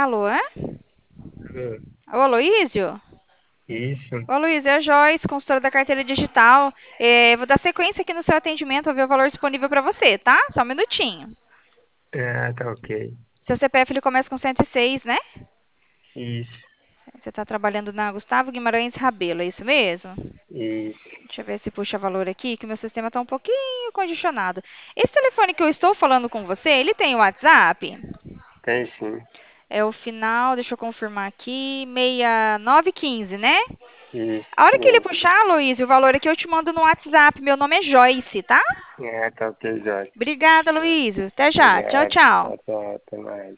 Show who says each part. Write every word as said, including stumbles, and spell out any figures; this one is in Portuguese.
Speaker 1: Alô? É?
Speaker 2: Hum,
Speaker 1: Ô, Aloysio?
Speaker 2: Isso,
Speaker 1: Ô, Aloysio, é a Joyce, consultora da carteira digital. É, vou dar sequência aqui no seu atendimento, vou ver o valor disponível para você, tá? Só um minutinho.
Speaker 2: é, tá ok.
Speaker 1: Seu C P F ele começa com cento e seis, né?
Speaker 2: Isso,
Speaker 1: Você está trabalhando na Gustavo Guimarães Rabelo, é isso mesmo?
Speaker 2: isso,
Speaker 1: Deixa eu ver se puxa valor aqui, que o meu sistema está um pouquinho condicionado. Esse telefone que eu estou falando com você, ele tem WhatsApp?
Speaker 2: tem sim,
Speaker 1: É o final, deixa eu confirmar aqui, seis nove um cinco, né?
Speaker 2: isso,
Speaker 1: A
Speaker 2: isso
Speaker 1: hora que ele
Speaker 2: mesmo.
Speaker 1: puxar, Luiz, o valor aqui eu te mando no WhatsApp. Meu nome é Joyce, tá?
Speaker 2: É, tá ok, Jorge.
Speaker 1: Obrigada, Luiz. Até já. Tchau,
Speaker 2: Obrigado,
Speaker 1: tchau.
Speaker 2: tchau, tchau, até mais.